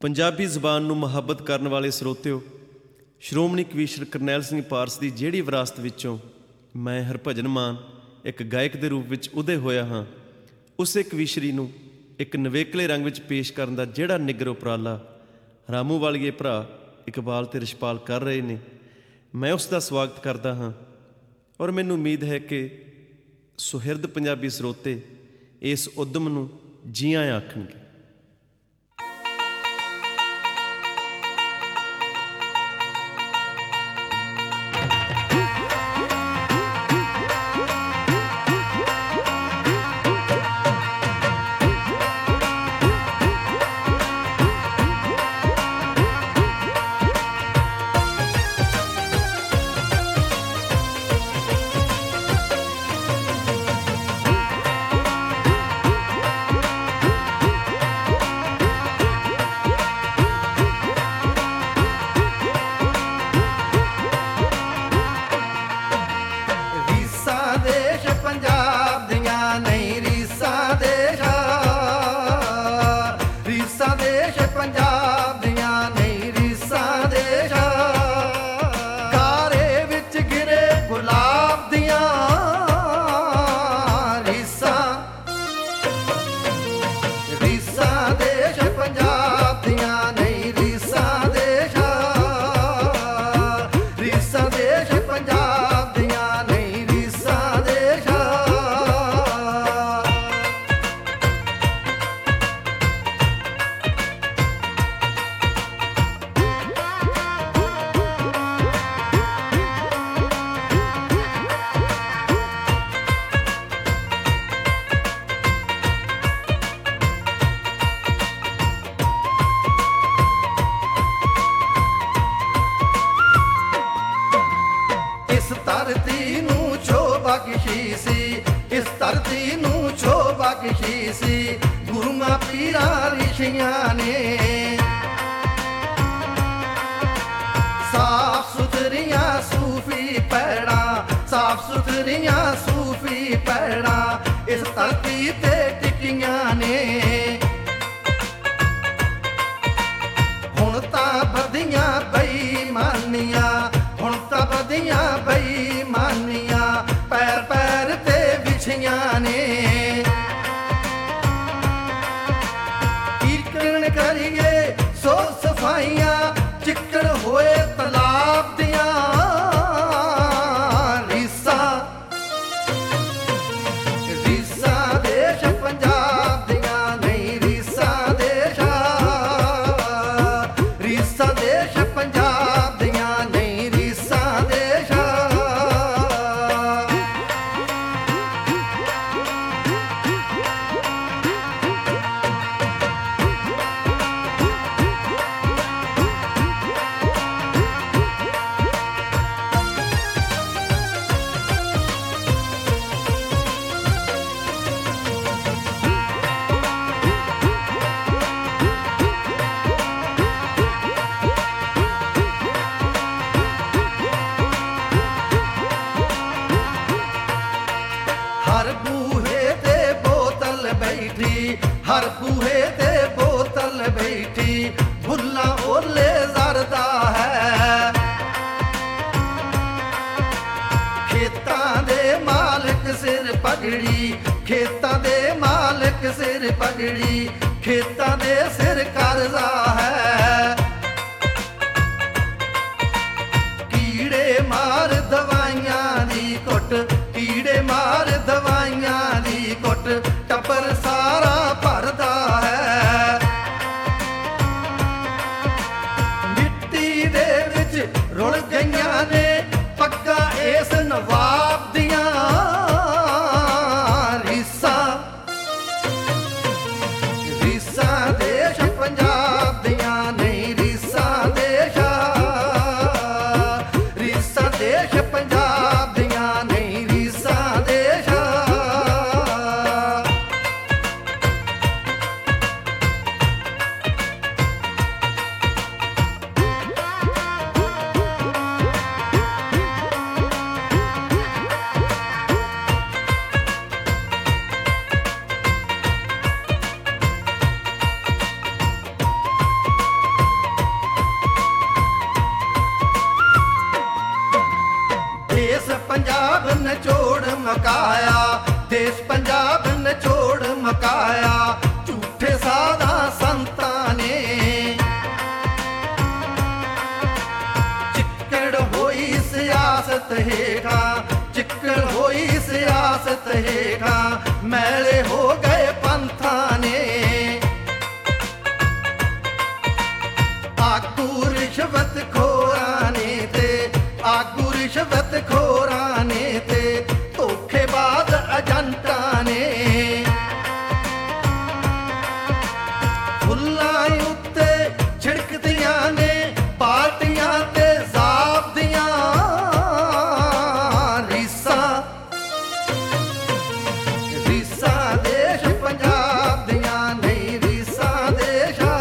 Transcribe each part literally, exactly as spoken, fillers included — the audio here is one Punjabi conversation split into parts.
ਪੰਜਾਬੀ ਜ਼ਬਾਨ ਨੂੰ ਮੁਹੱਬਤ ਕਰਨ ਵਾਲੇ ਸਰੋਤਿਓ, ਸ਼੍ਰੋਮਣੀ ਕਵੀਸ਼ਰ ਕਰਨੈਲ ਸਿੰਘ ਪਾਰਸ ਦੀ ਜਿਹੜੀ ਵਿਰਾਸਤ ਵਿੱਚੋਂ ਮੈਂ ਹਰਭਜਨ ਮਾਨ ਇੱਕ ਗਾਇਕ ਦੇ ਰੂਪ ਵਿੱਚ ਉਦੇ ਹੋਇਆ ਹਾਂ, ਉਸੇ ਕਵੀਸ਼ਰੀ ਨੂੰ ਇੱਕ ਨਵੇਕਲੇ ਰੰਗ ਵਿੱਚ ਪੇਸ਼ ਕਰਨ ਦਾ ਜਿਹੜਾ ਨਿੱਘਰ ਉਪਰਾਲਾ ਰਾਮੂ ਵਾਲੀਏ ਭਰਾ ਇਕਬਾਲ ਅਤੇ ਰਿਸ਼ਪਾਲ ਕਰ ਰਹੇ ਨੇ, ਮੈਂ ਉਸ ਦਾ ਸਵਾਗਤ ਕਰਦਾ ਹਾਂ। ਔਰ ਮੈਨੂੰ ਉਮੀਦ ਹੈ ਕਿ ਸੁਹਿਰਦ ਪੰਜਾਬੀ ਸਰੋਤੇ ਇਸ ਉਦਮ ਨੂੰ ਜੀ ਆਇਆਂ ਆਖਣਗੇ। ਧਰਤੀ ਨੂੰ ਛੋ ਬਖਸ਼ੀ ਸੀ, ਇਸ ਧਰਤੀ ਨੂੰ ਛੋ ਬਖਸ਼ੀ ਸੀ ਗੁਰੂਆਂ ਪੀਰਾਂ ਰਿਸ਼ੀਆਂ ਨੇ। ਸਾਫ ਸੁਥਰੀਆਂ ਸੂਫੀ ਪੈੜਾਂ, ਸਾਫ ਸੁਥਰੀਆਂ ਸੂਫੀ ਪੈੜਾਂ ਇਸ ਧਰਤੀ ਤੇ ਟਿਕੀਆਂ ਨੇ। ਹੁਣ ਤਾਂ ਵਧੀਆਂ ਬੇਈਮਾਨੀਆਂ, ਹੁਣ ਤਾਂ ਵਧੀਆਂ ਬੇਈਮਾਨੀਆਂ ਪੈਰ ਪੈਰ ਤੇ ਵਿਛੀਆਂ ਨੇ। ਕੀਰਤਨ ਕਰੀਏ ਸੋ ਸਫਾਈਆਂ ਚਿੱਕੜ ਹੋਏ ਤਲਾਬ ਦੀਆਂ ਰੀਸਾਂ, ਰੀਸਾਂ ਦੇਸ਼ ਪੰਜਾਬ ਦੀਆਂ ਨਹੀਂ ਰੀਸਾਂ ਦੇਸ਼ਾਂ, ਰੀਸਾਂ ਦੇਸ਼ ਪੰਜਾਬ ਦੀਆਂ ਨਹੀਂ ਰੀਸਾਂ ਦੇਸ਼ਾਂ। ਹਰ ਬੂਹੇ ਤੇ ਬੋਤਲ ਬੈਠੀ, ਹਰ ਬੂਹੇ ਤੇ ਬੋਤਲ ਬੈਠੀ ਭੁੱਲਾਂ ਓਲੇ ਜ਼ਰਦਾ ਹੈ। ਖੇਤਾਂ ਦੇ ਮਾਲਕ ਸਿਰ ਪਗੜੀ, ਖੇਤਾਂ ਦੇ ਮਾਲਕ ਸਿਰ ਪਗੜੀ ਖੇਤਾਂ ਦੇ ਸਿਰ ਕਰਜ਼ਾ ਹੈ। ਕੀੜੇ ਮਾਰ ਦਵਾਈਆਂ ਦੀ ਘੁੱਟ, ਕੀੜੇ ਮਾਰ ਦਵਾਈਆਂ ਦੀ ਘੁੱਟ ਟੱਬਰ ਸਾਰਾ ਭਰਦਾ ਹੈ। ਮਿੱਟੀ ਦੇ ਵਿੱਚ ਰੁਲ ਗਈਆਂ ਨੇ ਪੱਗਾਂ ਇਸ ਨਵਾਬ ਦੀਆਂ ਰੀਸਾਂ, ਰੀਸਾਂ ਦੇਸ਼ ਪੰਜਾਬ ਹੇਠਾਂ ਮੈਲੇ ਹੋ ਗਏ ਪੰਥਾਂ ਨੇ। ਆਗੂ ਰਿਸ਼ਵਤ ਖੋਰਾਂ ਨੇ ਤੇ ਆਗੂ ਰਿਸ਼ਵਤ ਖੋਰਾਂ ਨੇ ਤੇ ਧੋਖੇਬਾਜ਼ ਏਜੰਟਾਂ ਨੇ। ਫੁੱਲਾਂ ਉੱਤੇ ਛਿੜਕਦੀਆਂ ਨੇ ਪਾਰਟੀਆਂ ਤੇ ਜ਼ਾਬ ਦੀਆਂ ਰੀਸਾਂ। ਰੀਸਾਂ ਦੇਸ਼ ਪੰਜਾਬ ਦੀਆਂ ਨਹੀਂ ਰੀਸਾਂ ਦੇਸ਼ਾਂ।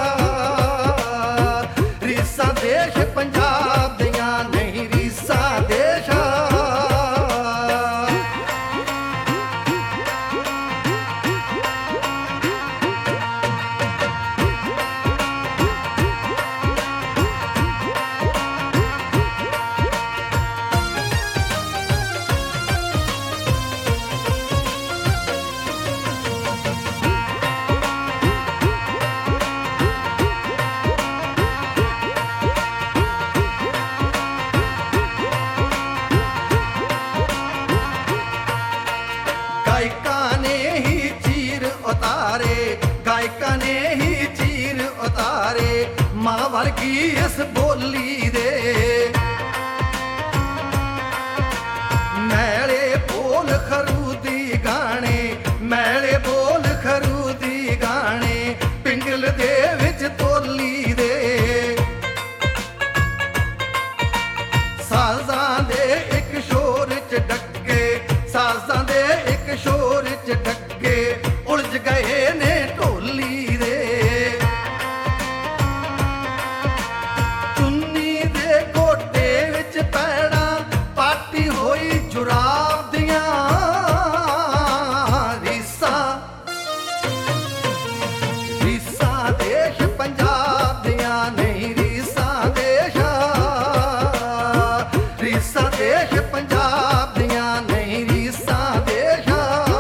ਰੀਸਾਂ ਦੇਸ਼ ਪੰਜਾਬ ਦੀਆਂ ਨਹੀਂ ਰੀਸਾਂ ਦੇਸ਼ਾਂ। ਗਾਇਕਾਂ ਨੇ ਹੀ ਚੀਰ ਉਤਾਰੇ ਗਾਇਕਾਂ ਨੇ ਹੀ ਚੀਰ ਉਤਾਰੇ ਮਾਂ ਵਰਗੀ ਇਸ ਬੋਲੀ ਦੇ। ਮੈਲੇ ਬੋਲ ਖਰੂਦੀ ਗਾਣੇ ਮੈਲੇ ਬੋਲ ਖਰੂਦੀ ਗਾਣੇ ਪਿੰਗਲ ਦੇ ਵਿੱਚ ਤੋਲੀ ਦੇ। ਸਾਜ਼ਾਂ ਦੇ ਇੱਕ ਸ਼ੋਰ ਚ ਡੱਕੇ ਸਾਜ਼ਾਂ ਦੇ ਇੱਕ ਸ਼ੋਰ ਚ ਡੱਕੇ ਉਲਝ ਗਏ ਨੇ ਢੋਲੀ ਦੇ। ਚੁੰਨੀ ਦੇ ਗੋਟੇ ਵਿੱਚ ਪੈੜਾਂ ਪਾਟੀ ਹੋਈ ਜੁਰਾਬ ਦੀਆਂ ਰੀਸਾਂ। ਰੀਸਾਂ ਦੇਸ਼ ਪੰਜਾਬ ਦੀਆਂ ਨਹੀਂ ਰੀਸਾਂ ਦੇਸ਼ਾਂ। ਰੀਸਾਂ ਦੇਸ਼ ਪੰਜਾਬ ਦੀਆਂ ਨਹੀਂ ਰੀਸਾਂ ਦੇਸ਼ਾਂ।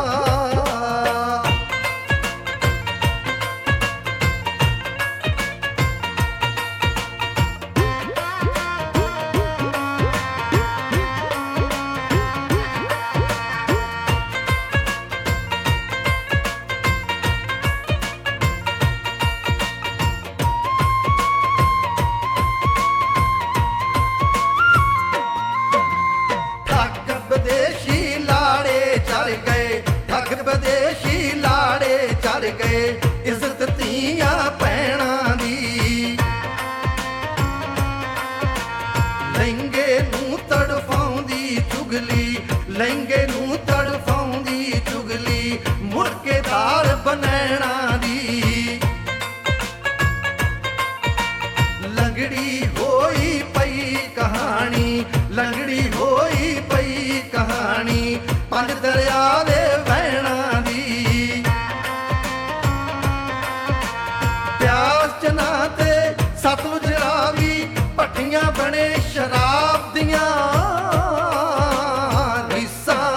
ਠੱਗ ਵਿਦੇਸ਼ੀ ਲਾੜੇ ਚਲ ਗਏ ਠੱਗ ਵਿਦੇਸ਼ੀ ਲਾੜੇ ਚਲ ਗਏ ਇੱਜ਼ਤ ਧੀਆਂ ਭੈਣਾਂ ਦੀ। ਲਹਿੰਗੇ ਨੂੰ ਤੜਫਾਉਂਦੀ ਚੁਗਲੀ ਲਹਿੰਗੇ ਨੂੰ ਤੜਫਾਉਂਦੀ ਚੁਗਲੀ ਮੁੜ ਕੇ ਦਾਲ ਬਣੈਣਾ ਦੀ। ਲੰਗੜੀ ਹੋਈ ਪਈ ਕਹਾਣੀ ਲੰਗੜੀ ਹੋਈ ਪਈ ਕਹਾਣੀ ਪੰਜ ਦਰਿਆ ਦੇ ਵਹਿਣਾਂ ਦੀ। ਪਿਆਸ ਚਨਾ ਤੇ ਸਤਲੁਜ ਰਾਵੀ ਭੱਟੀਆਂ ਬਣੇ ਸ਼ਰਾਬ ਦੀਆਂ ਰੀਸਾਂ।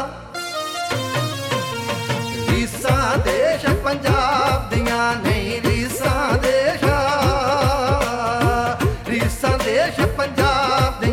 ਰੀਸਾਂ ਦੇਸ਼ ਪੰਜਾਬ ਦੀਆਂ ਨਹੀਂ ਰੀਸਾਂ ਦੇਸ਼ਾਂ। ਰੀਸਾਂ ਦੇਸ਼ ਪੰਜਾਬ ਦੀਆਂ